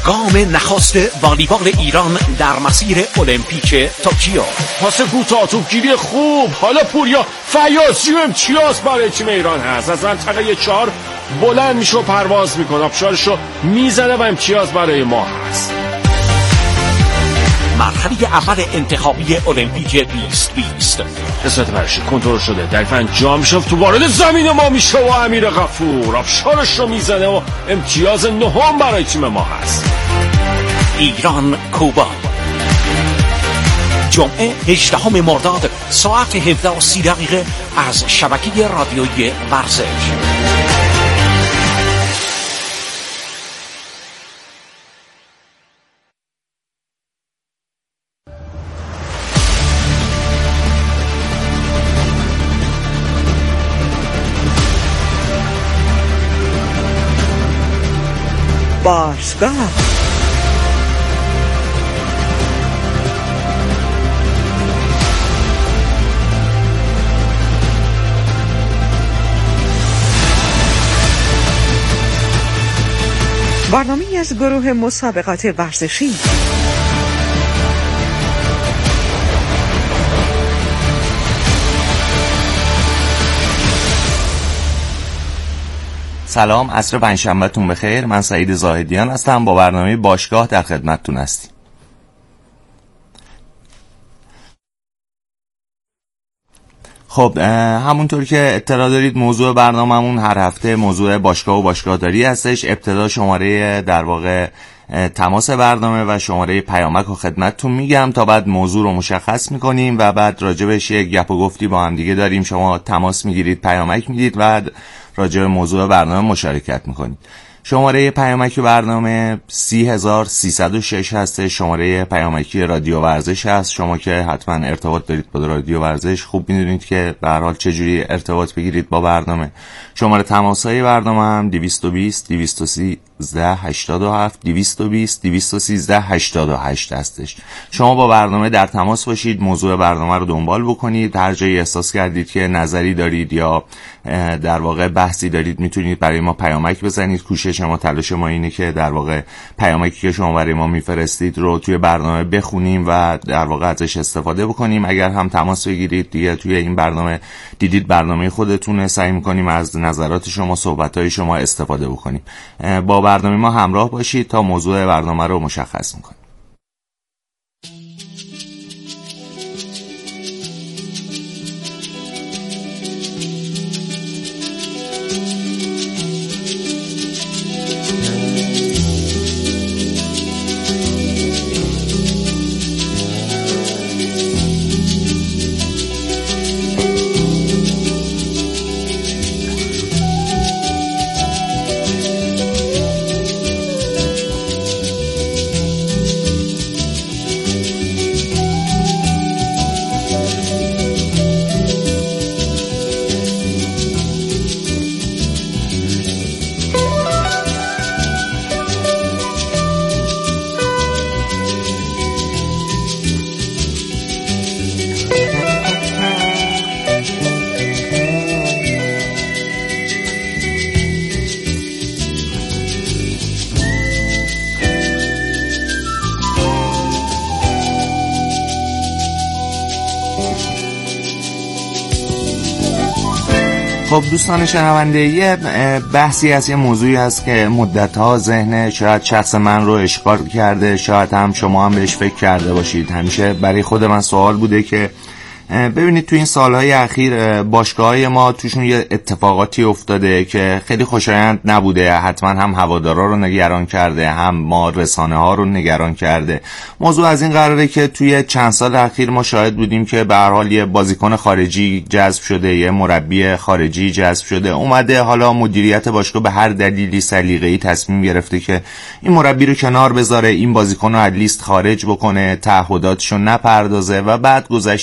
گام نخست والیبال ایران در مسیر المپیک توکیو. پاس کوتاه، توپگیری خوب. حالا پوریا فیاضی و امتیاز برای تیم ایران هست. از منطقه 4 بلند میشه و پرواز میکنه، آبشارشو میزنه و امتیاز برای ما هست. مرحله اول انتخابی المپیک 2020. قسمت پرشید کنترل شده، دریف انجام میشه، تو وارد زمین ما میشه و امیر غفور آبشارش رو میزنه و امتیاز 9 برای تیم ما هست. ایران کوبا، جمعه 18 مرداد ساعت 17:30 از شبکه رادیویی ورزش. باشگاه برنامه‌ای از گروه مسابقات ورزشی. سلام، عصر پنجشنبه‌تون بخیر. من سعید زاهدیان هستم، با برنامه باشگاه در خدمتتون هستیم. خب همونطور که اطلاع دارید موضوع برنامه‌مون هر هفته موضوع باشگاه و باشگاهداری هستش. ابتدا شماره در واقع تماس برنامه و شماره پیامک رو خدمتتون میگم، تا بعد موضوع رو مشخص میکنیم و بعد راجبش یک گپ و گفتی با هم دیگه داریم. شما تماس میگیرید، پیامک میدید و راجب موضوع برنامه مشارکت میکنید. شماره پیامکی برنامه 30306 هست، شماره پیامکی رادیو ورزش هست. شما که حتما ارتباط دارید با رادیو ورزش خوب میدونید که به هر حال چجوری ارتباط بگیرید با برنامه. شماره تماس‌های برنامه هم 220 213 87 220 213 88 هستش. شما با برنامه در تماس باشید، موضوع برنامه رو دنبال بکنید. هر جایی احساس کردید که نظری دارید یا در واقع بحثی دارید میتونید برای ما پیامک بزنید. کوشش ما، تلاش ما اینه که در واقع پیامکی که شما برای ما میفرستید رو توی برنامه بخونیم و در واقع ازش استفاده بکنیم. اگر هم تماس بگیرید دیگه توی این برنامه دیدید برنامه خودتونه، سعی میکنیم از نظرات شما، صحبت‌های شما استفاده بکنیم. با برنامه ما همراه باشید تا موضوع برنامه رو مشخص میکنیم. خب دوستان شنونده، یه بحثی از یه موضوعی هست که مدت‌ها ذهن شاید شخص من رو اشغال کرده، شاید هم شما هم بهش فکر کرده باشید. همیشه برای خود من سوال بوده که ببینید تو این سالهای اخیر باشگاه‌های ما توشون یه اتفاقاتی افتاده که خیلی خوشایند نبوده. حتما هم هوادارا رو نگران کرده، هم ما رسانه‌ها رو نگران کرده. موضوع از این قراره که توی چند سال اخیر ما شاهد بودیم که به هر حال یه بازیکن خارجی جذب شده، یه مربی خارجی جذب شده، اومده حالا مدیریت باشگاه به هر دلیلی سلیقه‌ای تصمیم گرفته که این مربی رو کنار بذاره، این بازیکن رو از لیست خارج بکنه، تعهداتشو نپردازه و بعد گذشته 1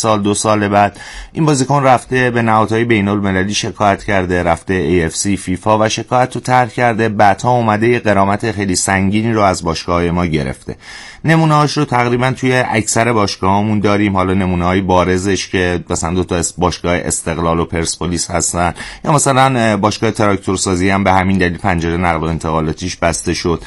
سال 2 سال بعد این بازیکن رفته به نهادهای بین‌المللی شکایت کرده، رفته AFC فیفا و شکایت رو طرح کرده، بعدها اومده یه غرامت خیلی سنگینی رو از باشگاه‌های ما گرفته. نمونه‌هاش رو تقریبا توی اکثر باشگاه‌هامون داریم. حالا نمونه‌های بارزش که مثلا 2 تا باشگاه استقلال و پرسپولیس هستن، یا مثلا باشگاه تراکتورسازی هم به همین دلیل پنجره نقل و انتقالاتیش بسته شد.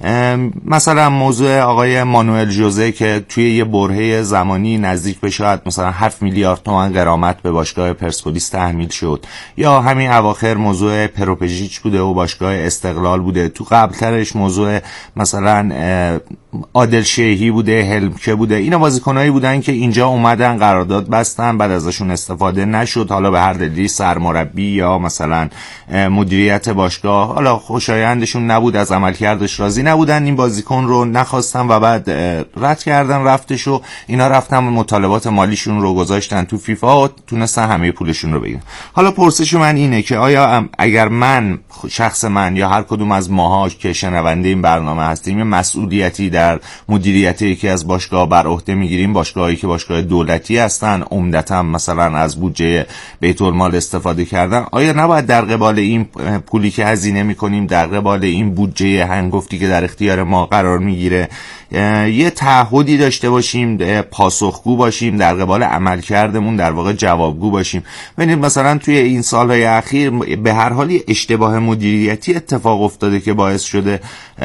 مثلا موضوع آقای مانوئل ژوزه که توی یه برهه زمانی نزدیک به شاید مثلا 7 میلیارد تومان غرامت به باشگاه پرسپولیس تحمیل شد، یا همین اواخر موضوع پروپژیچ بوده و باشگاه استقلال بوده. تو قبلترش موضوع مثلا عادل شیهی بوده، هلمکه بوده. اینا بازیکنایی بودن که اینجا اومدن قرارداد بستن، بعد ازشون استفاده نشد، حالا به هر دلیلی سرمربی یا مثلا مدیریت باشگاه حالا خوشایندشون نبود، از عملکردش راضی نبودن، این بازیکن رو نخواستن و بعد رد کردن رفتش و اینا رفتن مطالبات مالیشون رو گذاشتن تو فیفا و تونستن همه پولشون رو بگیرن. حالا پرسش من اینه که آیا اگر من شخص من یا هر کدوم از ماها که شنونده این برنامه هستیم مسئولیتی در مدیریت یکی از باشگاه بر عهده میگیریم، باشگاهایی که باشگاه دولتی هستن، عمدتاً مثلا از بودجه بیت المال استفاده کردن، آیا نباید در قبال این پولی که هزینه میکنیم، در قبال این بودجه هنگفتی که در اختیار ما قرار میگیره، یه تعهدی داشته باشیم، پاسخگو باشیم، در قبال عملکردمون در واقع جوابگو باشیم؟ ببینید مثلا توی این سالهای اخیر به هر حال اشتباه مدیریتی اتفاق افتاده که باعث شده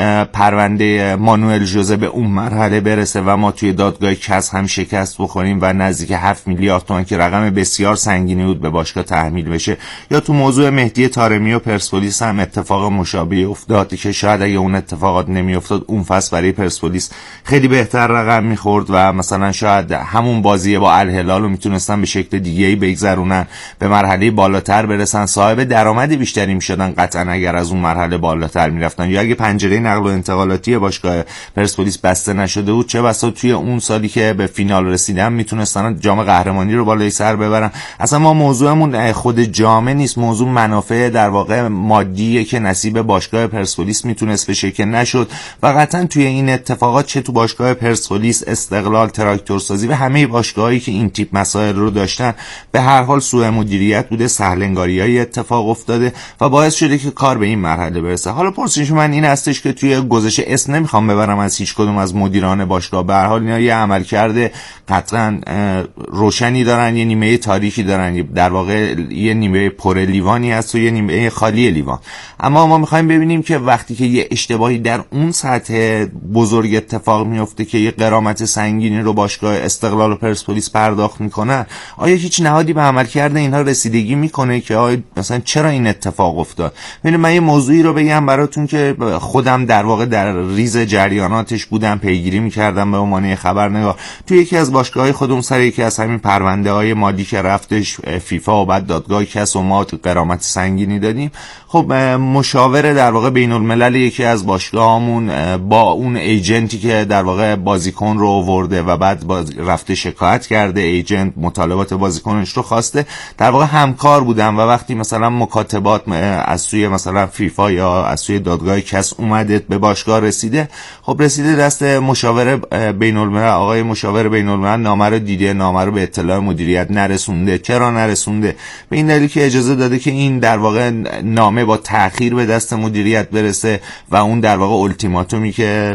پرونده مانوئل ژوزه به اون مرحله برسه و ما توی دادگاه کس هم شکست بخوریم و نزدیک 7 میلیارد تومان که رقم بسیار سنگینی بود به باشگاه تحمیل بشه. یا تو موضوع مهدی طارمی و پرسپولیس هم اتفاق مشابهی افتاد که شاید اگه اون اتفاقات نمیافتاد اون فصل برای پرسپولیس خیلی بهتر رقم میخورد و مثلا شاید همون بازی با الهلال رو میتونستن به شکل دیگه‌ای بگذرونن، به مرحله بالاتر برسن، صاحب درآمد بیشتری میشدن قطعا اگر از اون مرحله بالاتر میرفتن. یا اگه پنجره نقل و انتقالاتی باشگاه پرسپولیس بسته نشده بود، چه بسا توی اون سالی که به فینال رسیدن میتونستن جام قهرمانی رو بالای سر ببرن. اصلا ما موضوعمون خود جام نیست، موضوع منافع در واقع مادیه که نصیب باشگاه پرسپولیس میتونست بشه که نشد و قطعا توی این اتفاقات چه تو باشگاه پرسپولیس، استقلال، تراکتورسازی و همه باشگاهایی که این تیپ مسائل رو داشتن به هر حال سوء مدیریت بوده، سهلنگاریای اتفاق افتاده و باعث شده که کار به این مرحله برسه. حالا پرسش من این هستش که توی گزارش اسم نمیخوام ببرم از هیچ کدوم از مدیران باشگاه، به هر حال اینا یه عملکرد قطعا روشنی دارن، یه نیمه تاریکی دارن، در واقع یه نیمه پر لیوانی هست و یه نیمه خالی لیوان. اما ما میخوایم ببینیم که وقتی که یه اشتباهی در اون سطح بزرگ اتفاق میفته که یه غرامت سنگینی رو باشگاه استقلال و پرسپولیس پرداخت میکنن، آیا هیچ نهادی به عملکرد اینها رسیدگی میکنه که آیا مثلا چرا این اتفاق افتاد؟ ببینید من یه موضوعی رو بگم براتون که خودم در واقع در ریز جریاناتش بودم، پیگیری میکردم به عنوان خبرنگار. توی یکی از باشگاه‌های خودمون سر یکی از همین پرونده‌های مالی که رفتش فیفا و بعد دادگاه کس و ما غرامت سنگینی دادیم، خب مشاور در واقع بین‌الملل یکی از باشگاهامون با اون ایجنتی که در واقع بازیکن رو آورده و بعد رفته شکایت کرده، ایجنت مطالبات بازیکنش رو خواسته، در واقع همکار بودن و وقتی مثلا مکاتبات از سوی مثلا فیفا یا از سوی دادگاه کس اومده به باشگاه رسیده، خب رسیده دست مشاور بین‌الملل، آقای مشاور بین‌الملل نامه رو دیده، نامه رو به اطلاع مدیریت نرسونده. چرا نرسونده؟ به این دلیل که اجازه داده که این در واقع نامه با تأخیر به دست مدیریت برسه و اون در واقع التیماتومی که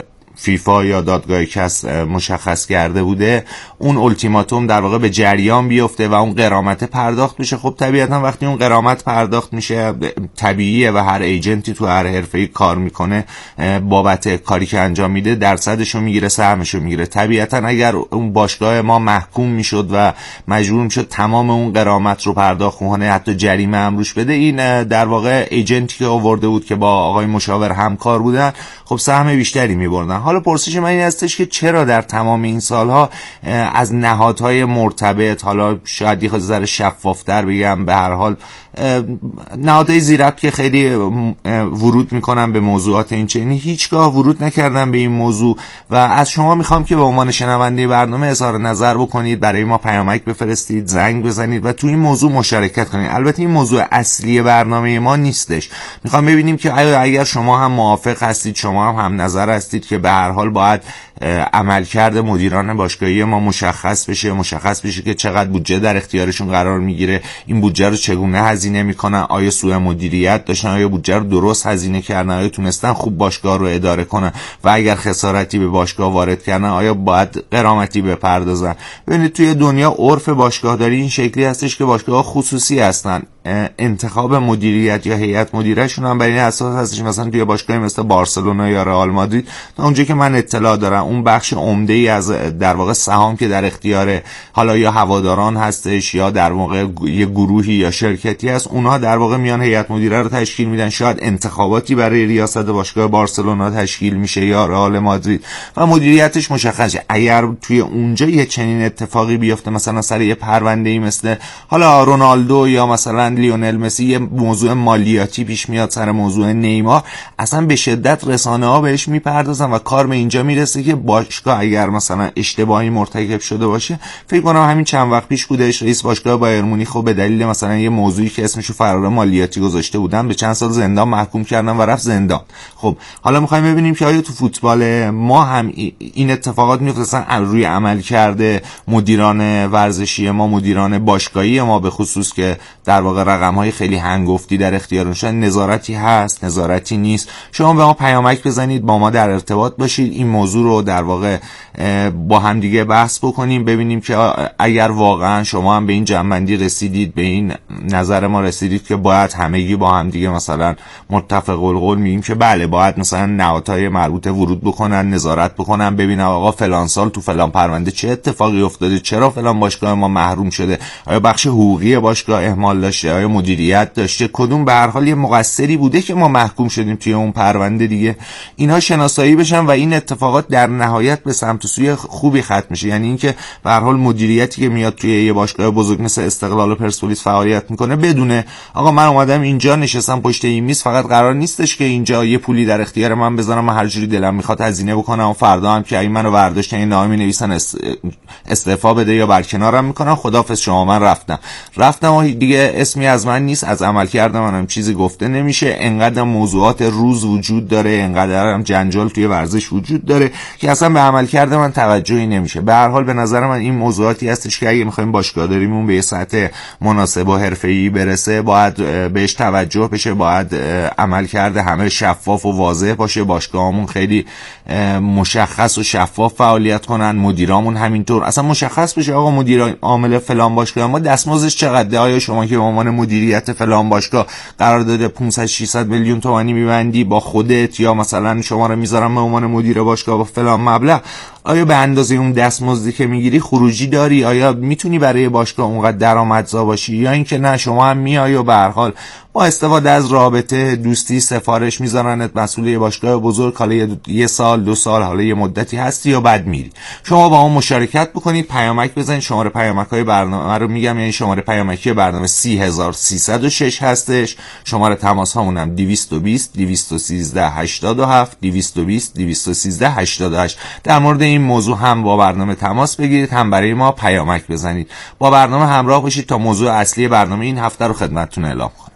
فیفا یا دادگاه کس مشخص کرده بوده، اون التیماتوم در واقع به جریان بیفته و اون غرامت پرداخت بشه. خب طبیعتا وقتی اون غرامت پرداخت میشه، طبیعیه و هر ایجنتی تو هر حرفه‌ای کار میکنه بابت کاری که انجام میده درصدشو میگیره، سهمشو میگیره. طبیعتا اگر اون باشگاه ما محکوم میشد و مجبور میشد تمام اون غرامت رو پرداخت کنه، حتی جریمه هم روش بده، این در واقع ایجنتی که آورده بود که با آقای مشاور همکار بودن، خب سهم بیشتری میبردن. حالا پرسش من این هستش که چرا در تمام این سالها از نهادهای مرتبط، حالا شاید یه ذره شفافتر بگم، به هر حال نهادهای ذی‌ربط که خیلی ورود میکنن به موضوعات این چنینی، هیچگاه ورود نکردن به این موضوع و از شما میخوام که به عنوان شنونده برنامه اظهار نظر بکنید، برای ما پیامک بفرستید، زنگ بزنید و تو این موضوع مشارکت کنید. البته این موضوع اصلی برنامه ما نیستش. میخوام ببینیم که اگر شما هم موافق هستید، شما هم نظر هستید که به هر حال باید عملکرد مدیران باشگاهی ما مشخص بشه که چقدر بودجه در اختیارشون قرار میگیره، این بودجه رو چگونه هزینه میکنن، آیا سوء مدیریت داشتن، آیا بودجه رو درست هزینه کردن، آیا تونستن خوب باشگاه رو اداره کنن و اگر خسارتی به باشگاه وارد کردن آیا باید غرامتی بپردازن. ببینید توی دنیا عرف باشگاهداری این شکلی هستش که باشگاه خصوصی هستن، انتخاب مدیریت یا هیئت مدیرهشون هم بر این اساس هستش. مثلا توی باشگاهی مثل بارسلونا یا رئال مادرید تا اونجایی که من اطلاع دارم اون بخش عمده‌ای از در واقع سهام که در اختیار حالا یا هواداران هستش یا در واقع یه گروهی یا شرکتی هست، اونها در واقع میان هیئت مدیره رو تشکیل میدن. شاید انتخاباتی برای ریاست باشگاه بارسلونا تشکیل میشه یا رئال مادرید و مدیریتش مشخصه. اگر توی اونجا یه چنین اتفاقی بیفته، مثلا سر یه پرونده‌ای مثل حالا رونالدو یا مثلا لیونل مسی یه موضوع مالیاتی پیش میاد سر موضوع نیمار، اصلا به شدت رسانه‌ها بهش میپردازن و کار به اینجا میرسه که باشگاه اگر مثلا اشتباهی مرتکب شده باشه، فکر کنم همین چند وقت پیش بودش رئیس باشگاه بایر مونیخ به دلیل مثلا یه موضوعی که اسمشو فرار مالیاتی گذاشته بودن به چند سال زندان محکوم کردن و رفت زندان. خب حالا می‌خوایم ببینیم که آیا تو فوتبال ما هم این اتفاقات میفته، مثلا روی عمل کرده مدیران ورزشی ما، مدیران باشگاهی ما به خصوص که در واقع رقم‌های خیلی هنگفتی در اختیارشون، نظارتی هست، نظارتی نیست. شما به ما پیامک بزنید، با ما در ارتباط باشید، این موضوع رو در واقع با هم دیگه بحث بکنیم، ببینیم که اگر واقعا شما هم به این جنبندی رسیدید، به این نظر ما رسیدید که باید همگی با هم دیگه مثلا متفق القول میگیم که بله باید مثلا نهادهای مربوطه ورود بکنن، نظارت بکنن، ببینن آقا فلان سال تو فلان پرونده چه اتفاقی افتاده، چرا فلان باشگاه ما محروم شده، آیا بخش حقوقی باشگاه اهمال داشته، آیا مدیریت داشته، کدوم به هر حال یه مقصری بوده که ما محکوم شدیم توی اون پرونده دیگه. اینها شناسایی بشن و این اتفاقات در نهایت به سمت سوی خوبی ختم میشه. یعنی اینکه به هر حال مدیریتی که میاد توی یه باشگاه بزرگ مثل استقلال و پرسپولیس فعالیت میکنه بدونه آقا من اومدم اینجا نشستم پشت این میز، فقط قرار نیستش که اینجا یه پولی در اختیار من بذارم من هر جوری دلم میخواد هزینه بکنم و فردا هم که این منو برداشتن این نامه مینویسن استعفا بده یا برکنارم میکنم، خداحافظ شما من رفتم و دیگه اسمی از من نیست، از عملکرد منم چیزی گفته نمیشه. انقدر موضوعات روز وجود داره، انقدر هم جنجال توی ورزش وجود داره که اصلا به عملکرد من توجهی نمیشه. به هر حال به نظر من این موضوعاتی هستش که اگه میخوایم باشگاهداریمون به یه سطح مناسب و حرفه‌ای برسه باید بهش توجه بشه، باید عملکرد همه شفاف و واضح باشه، باشگاهمون خیلی مشخص و شفاف فعالیت کنن، مدیرامون همینطور اصلا مشخص بشه آقا مدیر عامل فلان باشگاه ما دستمزدش چقدره، آیا شما که به عنوان مدیریت فلان باشگاه قرارداد 500 600 میلیون تومانی میبندی با خودت یا مثلا شما رو میذارم به عنوان مدیر باشگاه با فلان مبلغ، آیا به اندازه اون دستمزدی که میگیری خروجی داری، آیا میتونی برای باشگاه اونقدر درآمدزا باشی، یا اینکه نه شما هم میای و به هر حال با استفاده از رابطه دوستی سفارش میذارنت مسئول یه باشگاه بزرگ، حالا یه سال 2 سال حالا یه مدتی هستی یا بعد میری. شما با ما مشارکت بکنید، پیامک بزنید. شماره پیامک‌های برنامه رو میگم، یعنی شماره پیامکی برنامه 30306 هستش. شماره تماس هامونم 220 213 87 220 213 88. در مورد این موضوع هم با برنامه تماس بگیرید، هم برای ما پیامک بزنید. با برنامه همراه باشید تا موضوع اصلی برنامه این هفته رو خدمتتون اعلام کنم.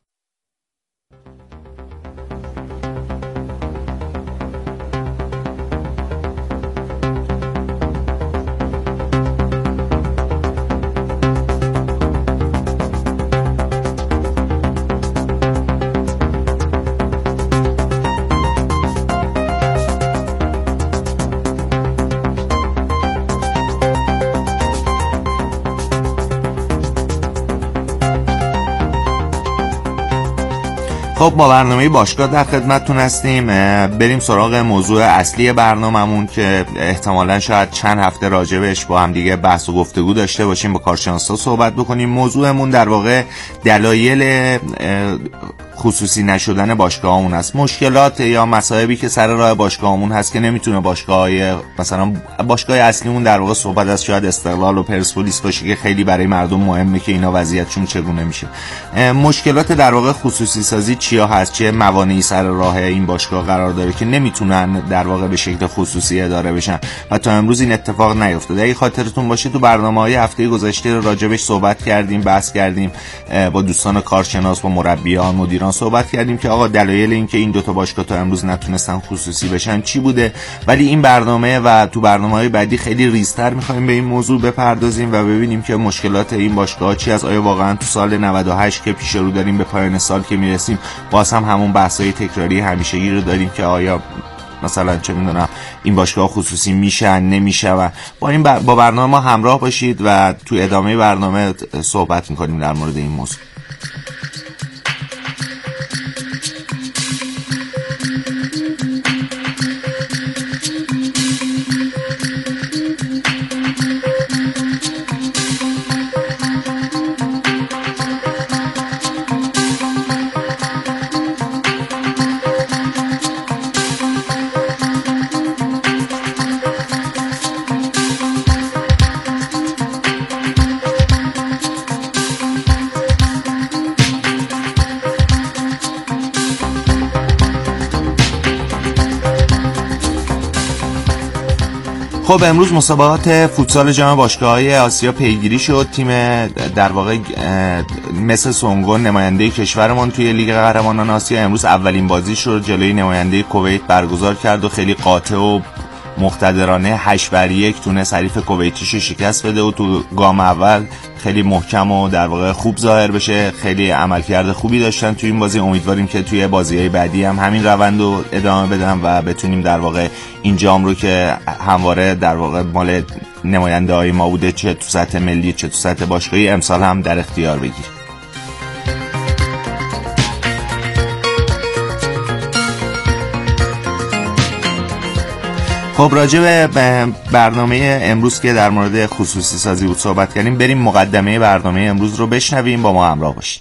خب با برنامه باشگاه در خدمتتون هستیم. بریم سراغ موضوع اصلی برنامه‌مون که احتمالاً شاید چند هفته راجبش با هم دیگه بحث و گفتگو داشته باشیم، با کارشناسا صحبت بکنیم. موضوعمون در واقع دلایل خصوصی نشدن باشگاهمون است، مشکلات یا مصائبی که سر راه باشگاهمون هست که نمیتونه مثلا باشگاه اصلیمون در واقع صحبت از شاید استقلال و پرسپولیس باشه که خیلی برای مردم مهمه که اینا وضعیتشون چگونه میشه. مشکلات در واقع خصوصی سازی چیا هست، چه موانعی سر راه این باشگاه قرار داره که نمیتونن در واقع به شکل خصوصی اداره بشن و تا امروز این اتفاق نیفتاده. اگه خاطرتون باشه تو برنامه‌های هفته گذشته راجبش صحبت کردیم، بحث کردیم با دوستان کارشناس، با مربیان، مدیران ایران صحبت کردیم که آقا دلایل این که این دوتا باشگاه تا امروز نتونستن خصوصی بشن چی بوده، ولی این برنامه و تو برنامه‌های بعدی خیلی ریزتر می‌خوایم به این موضوع بپردازیم و ببینیم که مشکلات این باشگاه‌ها چی از، آیا واقعا تو سال 98 که پیش رو داریم به پایان سال که میرسیم باز هم همون بحث‌های تکراری همیشگی رو داریم که آیا مثلا چه میدونم این باشگاه خصوصی میشن نمیشه، و با برنامه ما همراه باشید و تو ادامه برنامه صحبت میکنیم در مورد این موضوع. خب امروز مسابقات فوتسال جام باشگاه‌های آسیا پیگیری شد. تیم در واقع مثل سونگون نماینده کشورمون توی لیگ قهرمانان آسیا امروز اولین بازیش رو جلوی نماینده کویت برگزار کرد و خیلی قاطع و مقتدرانه 8-1 تونست حریف کویتیشو شکست بده و تو گام اول خیلی محکم و در واقع خوب ظاهر بشه. خیلی عملکرد خوبی داشتن توی این بازی. امیدواریم که توی بازی‌های بعدی هم همین روند رو ادامه بدن و بتونیم در واقع این جام رو که همواره در واقع مال نماینده‌های ما بوده، چه تو سطح ملی چه تو سطح باشگاهی، امسال هم در اختیار بگیریم. خب راجع به برنامه امروز که در مورد خصوصی سازی بود صحبت کردیم، بریم مقدمه برنامه امروز رو بشنویم، با ما همراه باشید.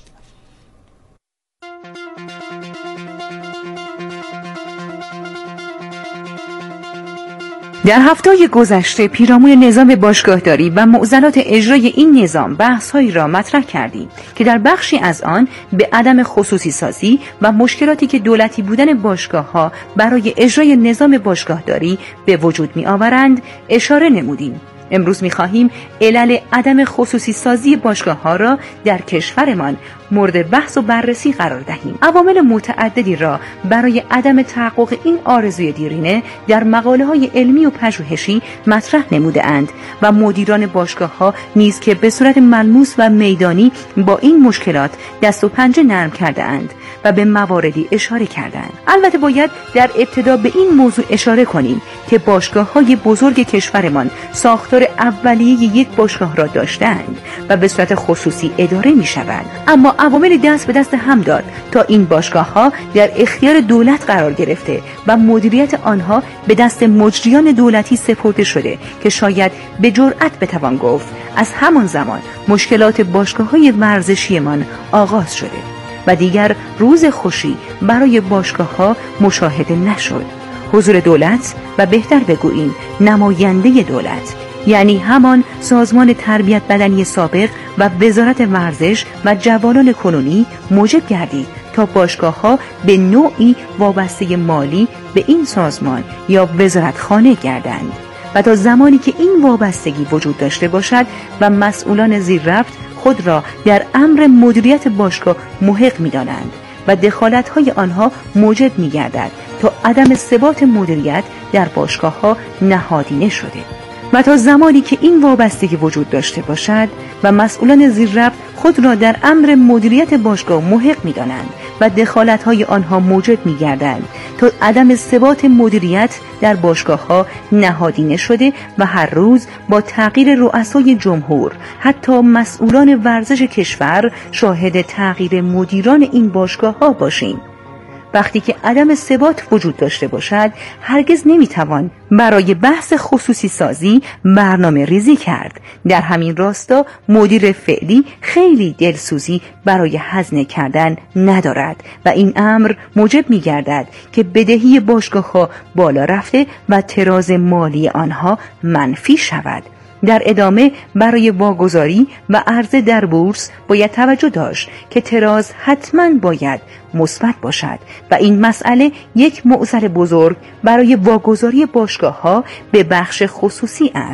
در هفته‌های گذشته پیرامون نظام باشگاهداری و معضلات اجرای این نظام بحث‌هایی را مطرح کردیم که در بخشی از آن به عدم خصوصی سازی و مشکلاتی که دولتی بودن باشگاه‌ها برای اجرای نظام باشگاهداری به وجود می‌آورند اشاره نمودیم. امروز می‌خواهیم علل عدم خصوصی سازی باشگاه‌ها را در کشورمان مورد بحث و بررسی قرار دهیم. عوامل متعددی را برای عدم تحقق این آرزوی دیرینه در مقاله‌های علمی و پژوهشی مطرح نموده‌اند و مدیران باشگاه‌ها نیز که به صورت ملموس و میدانی با این مشکلات دست و پنجه نرم کرده‌اند و به مواردی اشاره کردند. البته باید در ابتدا به این موضوع اشاره کنیم که باشگاه‌های بزرگ کشورمان ساختار اولیه یک باشگاه را داشتند و به صورت خصوصی اداره می‌شوند، اما عوامل دست به دست هم داد تا این باشگاه‌ها در اختیار دولت قرار گرفته و مدیریت آنها به دست مجریان دولتی سپرده شده که شاید به جرأت بتوان گفت از همان زمان مشکلات باشگاه‌های ورزشیمان آغاز شده و دیگر روز خوشی برای باشگاه‌ها مشاهده نشد. حضور دولت و بهتر بگوییم نماینده دولت، یعنی همان سازمان تربیت بدنی سابق و وزارت ورزش و جوانان کنونی موجب گردید تا باشگاه‌ها به نوعی وابسته مالی به این سازمان یا وزارتخانه گردند و تا زمانی که این وابستگی وجود داشته باشد و مسئولان زیرربط خود را در امر مدیریت باشگاه محق می‌دانند و دخالت‌های آنها موجب می‌گردد تا عدم ثبات مدیریت در باشگاه‌ها نهادینه شده و تا زمانی که این وابستگی وجود داشته باشد و مسئولان زیرربط خود را در امر مدیریت باشگاه محق می‌دانند و دخالت‌های آنها موجب می‌گردند تا عدم ثبات مدیریت در باشگاه‌ها نهادینه شده و هر روز با تغییر رؤسای جمهور حتی مسئولان ورزش کشور شاهد تغییر مدیران این باشگاه‌ها باشیم. وقتی که عدم ثبات وجود داشته باشد هرگز نمیتوان برای بحث خصوصی سازی برنامه ریزی کرد. در همین راستا مدیر فعلی خیلی دلسوزی برای هزینه کردن ندارد و این امر موجب می‌گردد که بدهی باشگاه‌ها بالا رفته و تراز مالی آنها منفی شود. در ادامه برای واگذاری و عرضه در بورس باید توجه داشت که تراز حتما باید مثبت باشد و این مسئله یک معضل بزرگ برای واگذاری باشگاه‌ها به بخش خصوصی است.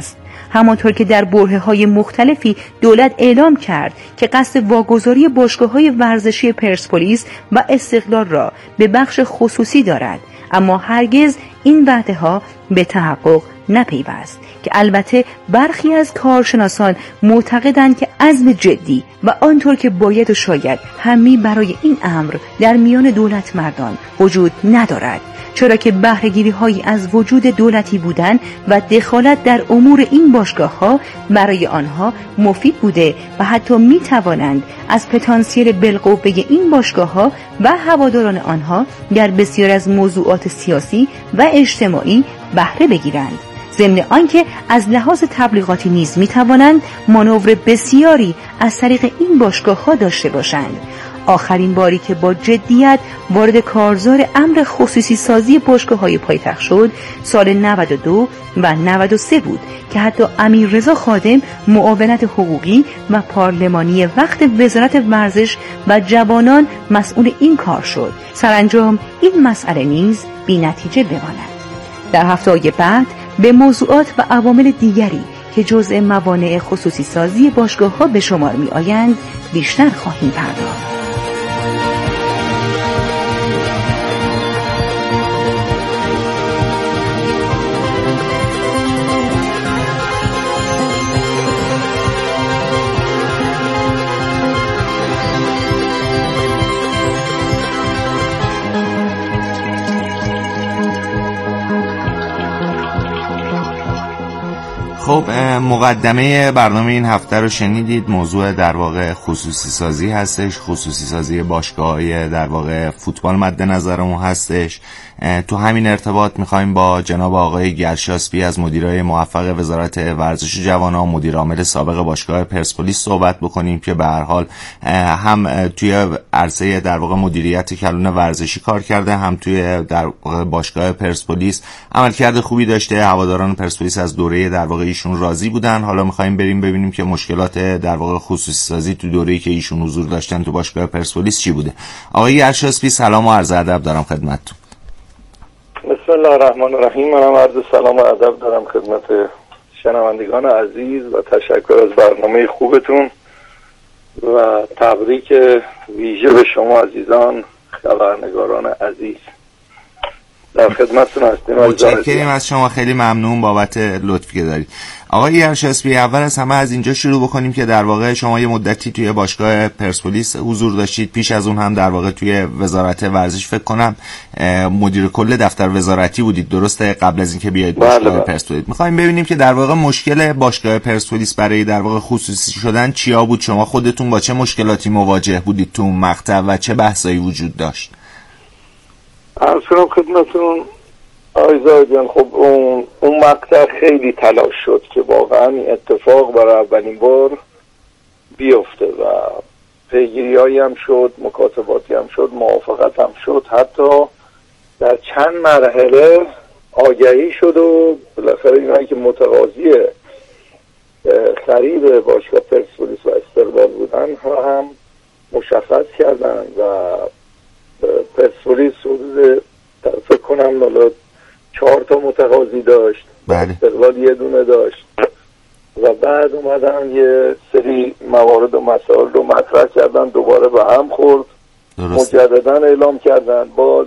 همانطور که در برهه‌های مختلفی دولت اعلام کرد که قصد واگذاری باشگاه‌های ورزشی پرسپولیس و استقلال را به بخش خصوصی دارد، اما هرگز این وعده‌ها به تحقق نپیوست که البته برخی از کارشناسان معتقدند که عزم جدی و آنطور که باید و شاید همی برای این امر در میان دولت مردان وجود ندارد، چرا که بهره‌گیری‌هایی از وجود دولتی بودن و دخالت در امور این باشگاه‌ها برای آنها مفید بوده و حتی می‌توانند از پتانسیل بالقوه این باشگاه‌ها و هواداران آنها در بسیار از موضوعات سیاسی و اجتماعی بهره بگیرند، ضمن آنکه از لحاظ تبلیغاتی نیز می‌توانند مانور بسیاری از طریق این باشگاه‌ها داشته باشند. آخرین باری که با جدیت وارد کارزار امر خصوصی سازی باشگاه‌های پایتخت شد سال 92 و 93 بود که حتی امیررضا خادم معاونت حقوقی و پارلمانی وقت وزارت ورزش و جوانان مسئول این کار شد. سرانجام این مسئله نیز بی نتیجه بماند. در هفته‌های بعد به موضوعات و عوامل دیگری که جزء موانع خصوصی سازی باشگاه‌ها به شمار می‌آیند بیشتر خواهیم پرداخت. خب مقدمه برنامه این هفته رو شنیدید. موضوع در واقع خصوصی سازی هستش، خصوصی سازی باشگاه‌های در واقع فوتبال مد نظرمون هستش. تو همین ارتباط می‌خوایم با جناب آقای گرشاسبی از مدیرای موفق وزارت ورزش و جوانان، مدیر عامل سابق باشگاه پرسپولیس صحبت بکنیم که به هر حال هم توی عرصه در واقع مدیریت کلون ورزشی کار کرده، هم توی در واقع باشگاه پرسپولیس عملکرد خوبی داشته. هواداران پرسپولیس از دوره در واقع ایشون راضی بودن. حالا می‌خوایم بریم ببینیم که مشکلات در واقع خصوصی سازی تو دوره‌ای که ایشون حضور داشتن تو باشگاه پرسپولیس چی بوده. آقای گرشاسبی سلام و عرض ادب دارم خدمتتون. بسم الله الرحمن الرحیم. منم عرض سلام و ادب دارم خدمت شنوندگان عزیز و تشکر از برنامه خوبتون و تبریک ویژه به شما عزیزان خبرنگاران عزیز. در خدمتتون هستیم. متشکریم از شما، خیلی ممنون بابت لطفی که دارید. آقای گرشاسبی، اول از همه از اینجا شروع بکنیم که در واقع شما یه مدتی توی باشگاه پرسپولیس حضور داشتید، پیش از اون هم در واقع توی وزارت ورزش فکر کنم مدیر کل دفتر وزارتی بودید، درسته؟ قبل از اینکه بیاید باشگاه پرسپولیس. می‌خوایم ببینیم که در واقع مشکل باشگاه پرسپولیس برای در واقع خصوصی شدن چیا بود؟ شما خودتون با چه مشکلاتی مواجه بودید تو اون مقطع و چه بحثایی وجود داشت؟ عرض کنم خدمتتون آقای زاهدیان، خب اون مقطع خیلی تلاش شد که واقعا این اتفاق برای اولین بار بیفته و پیگیری‌هایی هم شد، مکاتباتی هم شد، موافقت هم شد، حتی در چند مرحله آگهی شد و بالاخره اینایی که متقاضی خرید باشگاه پرسپولیس و استقلال بودن هم مشخص کردن و پرسپولیس حدود فکر کنم 4 تا متقاضی داشت، استقلال یه دونه داشت و بعد اومدن یه سری موارد و مسائل رو مطرح کردن، دوباره به هم خورد، مجددا اعلام کردن، باز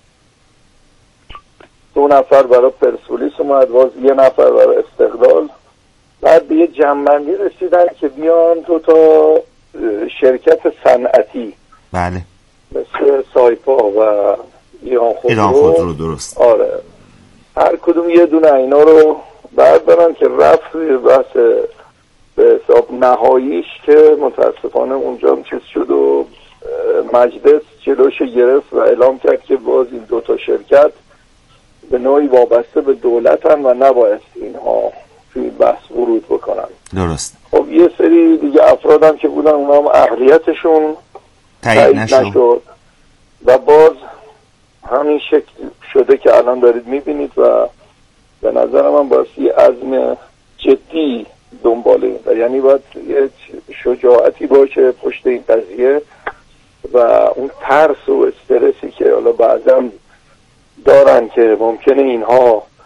2 نفر برای پرسپولیس اومد، باز 1 نفر برای استقلال. بعد به یه جمع‌بندی رسیدن که بیان 2 تا شرکت صنعتی بله مثل سایپا و ایران خودرو درست، آره، هر کدوم یه دونه اینا رو بردارن که رفت توی بحث به حساب نهاییش که متاسفانه اونجا هم چیز شد و مجلس جلوش گرفت و اعلام کرد که باز این 2 تا شرکت به نوعی وابسته به دولتن و نباید اینها توی بحث ورود بکنن. درست. خب یه سری دیگه افرادم که بودن اونها هم اهلیتشون تایید نشد و باز همین شکل شده که الان دارید میبینید و به نظر من باید یه عزم جدی دنبال این، یعنی باید یه شجاعتی باشه پشت این قضیه و اون ترس و استرسی که حالا بعضا دارن که ممکنه اینها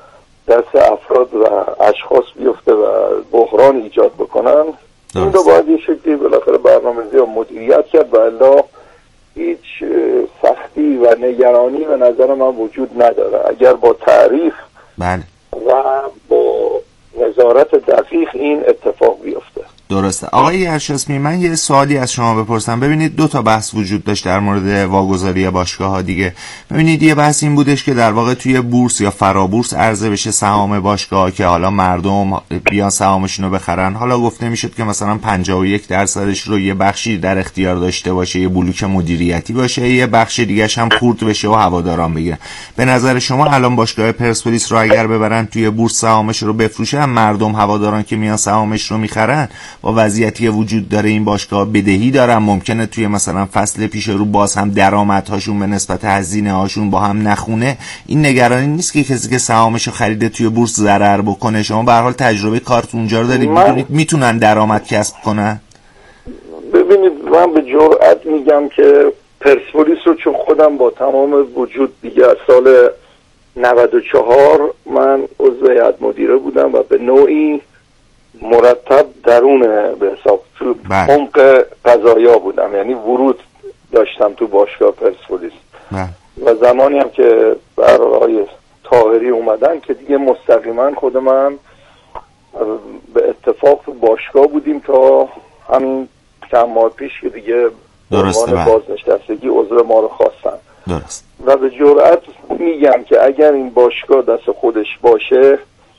دست افراد و اشخاص بیفته و بحران ایجاد بکنن. این رو باید یه شکلی بالاخره برنامه‌ریزی و مدیریت کرد و الا هیچ سختی و نگرانی به نظر من وجود نداره اگر با تعریف بله و با نظارت دقیق این اتفاق بیفته. درسته. آقای ارشاسمی، من یه سوالی از شما بپرسم. ببینید دو تا بحث وجود داشت در مورد واگذاری باشگاه‌ها دیگه. ببینید یه بحث این بودش که در واقع توی بورس یا فرابورس عرضه بشه سهام باشگاه‌ها که حالا مردم بیان سهامشون رو بخرن. حالا گفته میشد که مثلا 51% رو یه بخشی در اختیار داشته باشه، یه بلوک مدیریتی باشه، یه بخش دیگه‌ش هم خورد بشه و هواداران بگیرن. به نظر شما الان باشگاه پرسپولیس رو اگر ببرن توی بورس سهامش رو بفروشن، مردم هواداران که میان سهامش رو میخرن، با وضعیتی وجود داره این باشگاه بدهی دارن، ممکنه توی مثلا فصل پیش رو باز هم درآمدهاشون به نسبت هزینه هاشون با هم نخونه. این نگرانی نیست که کسی که سهامشو خریده توی بورس ضرر بکنه؟ شما به هر حال تجربه کارت اونجا رو دارید، میدونید میتونن درآمد کسب کنن. ببینید من به جرئت میگم که پرسپولیس رو، چون خودم با تمام وجود دیگه از سال 94 من عضو هیئت مدیره بودم و به نوعی مرتب درون به حساب تو عمق قضایا بودم، یعنی ورود داشتم تو باشگاه پرسپولیس و زمانی هم که برای طاهری اومدن که دیگه مستقیما خود من به اتفاق تو باشگاه بودیم تا همین چند ماه پیش که دیگه عنوان بازنشستگی عضو ما رو خواستن. درست. و به جرئت میگم که اگر این باشگاه دست خودش باشه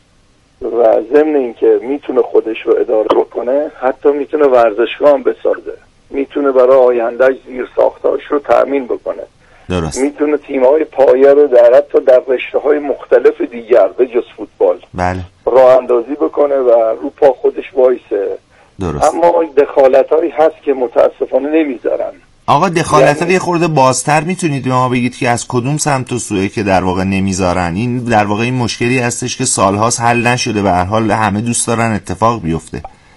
و ضمن اینکه میتونه خودش رو اداره بکنه، حتی میتونه ورزشگاه هم بسازه، میتونه برای آیندهش زیر ساختاش رو تأمین بکنه. درست. میتونه تیم‌های پایه رو در حتی در رشته‌های مختلف دیگر به جز فوتبال بله راه اندازی بکنه و رو پا خودش وایسه. درست. اما دخالت‌هایی هست که متاسفانه نمیذارن. آقا دخالت‌ها یه خورده بازتر میتونید به ما بگید که از کدوم سمت و سوئه که در واقع نمیذارن؟ این در واقع این مشکلی هستش که سالهاست حل نشده و هر حال همه دوست دارن اتفاق بیفته.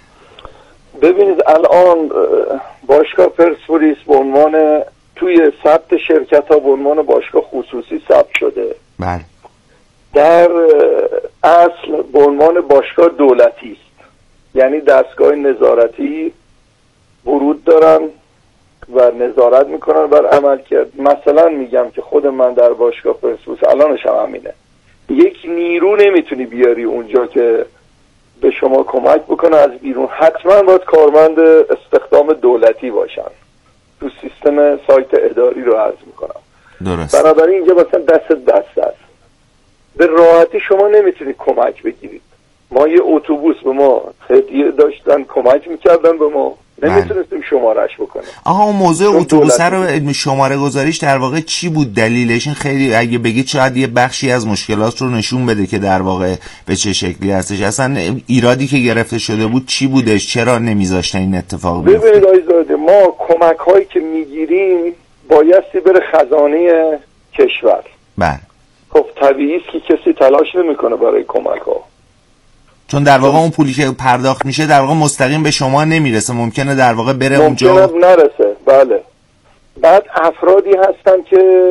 ببینید الان باشگاه پرسپولیس به عنوان توی ثبت شرکت‌ها به عنوان باشگاه خصوصی ثبت شده. بله. در اصل به عنوان باشگاه دولتی است، یعنی دستگاه نظارتی ورود دارن و نظارت میکنن بر عمل کرد. مثلا میگم که خود من در باشگاه پرسپولیس الانش هم همینه، یک نیرو نمیتونی بیاری اونجا که به شما کمک بکنه از بیرون، حتما باید کارمند استخدام دولتی باشن. تو سیستم سایت اداری رو عرض میکنم. درست. بنابراین اینجا مثلا دست است، به راحتی شما نمیتونید کمک بگیرید. ما یه اتوبوس به ما هدیه داشتن، کمک میکردن به ما، نمیتونستیم شمارش بکنیم. آها اون موضوع اتوبوس رو شماره گذاریش در واقع چی بود دلیلش؟ این خیلی اگه بگید شاید یه بخشی از مشکلات رو نشون بده که در واقع به چه شکلی هستش. اصلا ایرادی که گرفته شده بود چی بودش؟ چرا نمیذاشتن این اتفاق بیفته؟ ببینید آیزاده، ما کمک هایی که میگیریم بایستی بره خزانه کشور. بله. خب طبیعی است که کسی تلاش نمیکنه برای کمک ها، چون در واقع اون پولی که پرداخت میشه در واقع مستقیم به شما نمیرسه، ممکنه در واقع بره اونجا، ممکنه نرسه. بله. بعد افرادی هستن که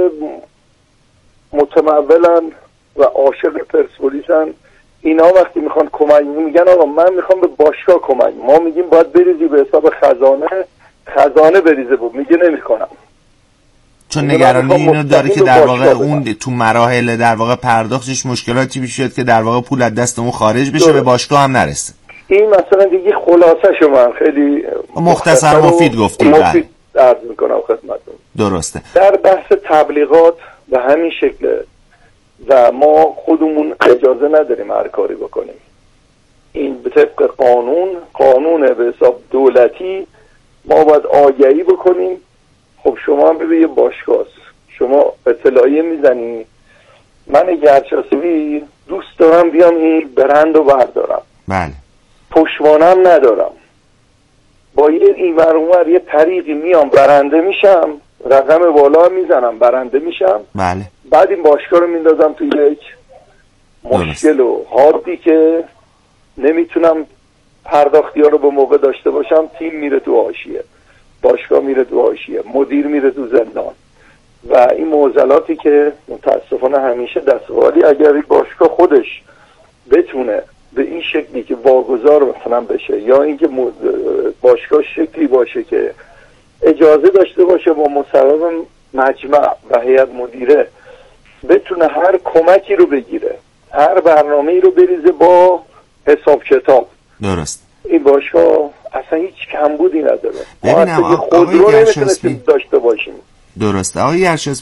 متمولن و عاشق پرسپولیسن، اینا وقتی میخوان کمک میگن آقا من میخوام به باشگاه کمک، ما میگیم باید بریزی به حساب خزانه بریزه بود، میگه نمیکنم. چون نگرانی اینو داره که در واقع اون تو مراحل در واقع پرداختش مشکلاتی پیش بیاد که در واقع پول از دست اون خارج بشه، به باشگاه هم نرسه. این مثلا دیگه خلاصه من خیلی مختصر مفید گفتید. مفید عرض میکنم خدمتتون. درسته. در بحث تبلیغات به همین شکله و ما خودمون اجازه نداریم هر کاری بکنیم. این به طبق قانون به حساب دولتی ما باید آگهی بکنیم. خب شما هم ببینید یه باشگاه، شما اطلاعیه میزنی من گرچاسبی دوست دارم بیام این برند رو بردارم. بله. پشتوانم ندارم، با این ور یه طریقی میام برنده میشم، رقم بالا میزنم برنده میشم. بله. بعد این باشگاه رو میندازم توی یک مشکل و حادی که نمیتونم پرداختی ها رو به موقع داشته باشم. تیم میره تو حاشیه، باشگاه میره تو حاشیه، مدیر میره تو زندان و این معضلاتی که متاسفانه همیشه دستواری اگر این باشگاه خودش بتونه به این شکلی که واگذار مثلا بشه، یا اینکه باشگاه شکلی باشه که اجازه داشته باشه با مصوب مجمع و هیئت مدیره بتونه هر کمکی رو بگیره، هر برنامه‌ای رو بریزه با حساب کتاب. درست. این باشگاه اصلا هیچ کمبودی نداره. ببینم خودرو نمیتونستیم داشته باشیم. درسته. آقای گرشاسبی